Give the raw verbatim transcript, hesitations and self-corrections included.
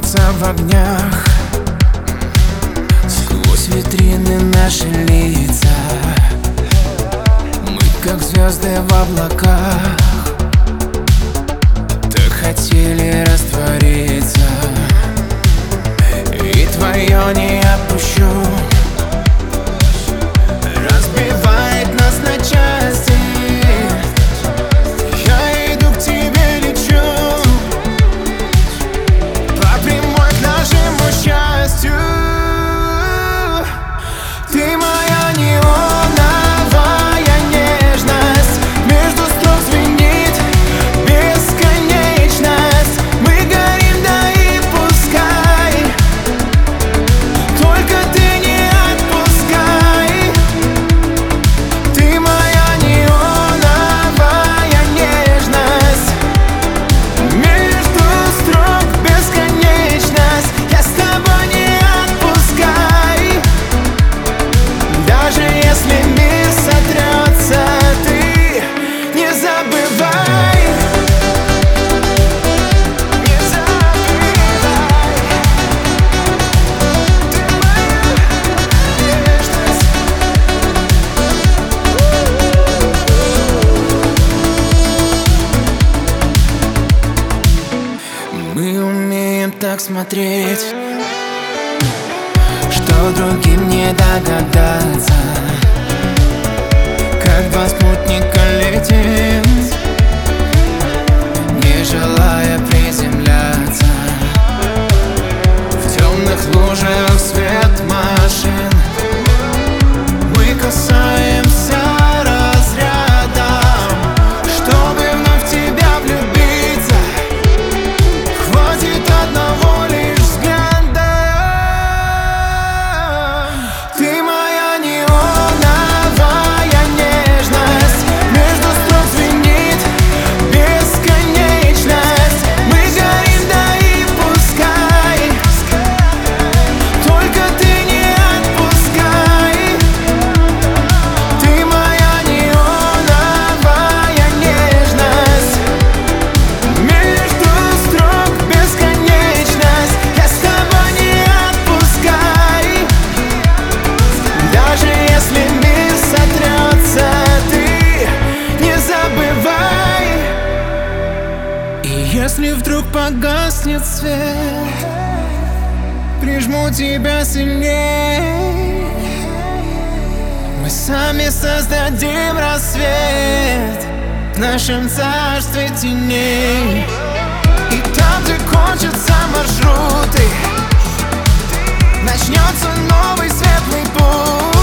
купаться в огнях. Сквозь витрины наши лица, мы как звезды в облаках. Так хотели раствориться, и твое не отпущу. Разбивает нас на части, я иду к тебе, лечу по прямой к нашему счастью. Ты моя неоновая нежность, между строк звенит бесконечность. Мы горим, да и пускай, только ты не отпускай. Ты моя неоновая нежность, между строк бесконечность. Я с тобой не отпускай, даже если мир сотрется, ты не забывай. Не забывай, ты моя нежность. Мы умеем так смотреть, что другим не догадаться. Как два спутника летим, не желая приземляться. В темных лужах свет машин, мы касаемся разрядом, чтобы вновь в тебя влюбиться. Хватит одного лишь взгляда. Ты моя неоновая нежность, между строк звенит бесконечность. Мы горим, да и пускай, только ты не отпускай. Ты моя неоновая нежность, между строк бесконечность. Я с тобой не отпускай, даже если мир сотрется, ты не забывай. И если вдруг погаснет свет, прижму тебя сильней. Мы сами создадим рассвет в нашем царстве теней. И там, где кончатся маршруты, начнется новый светлый путь.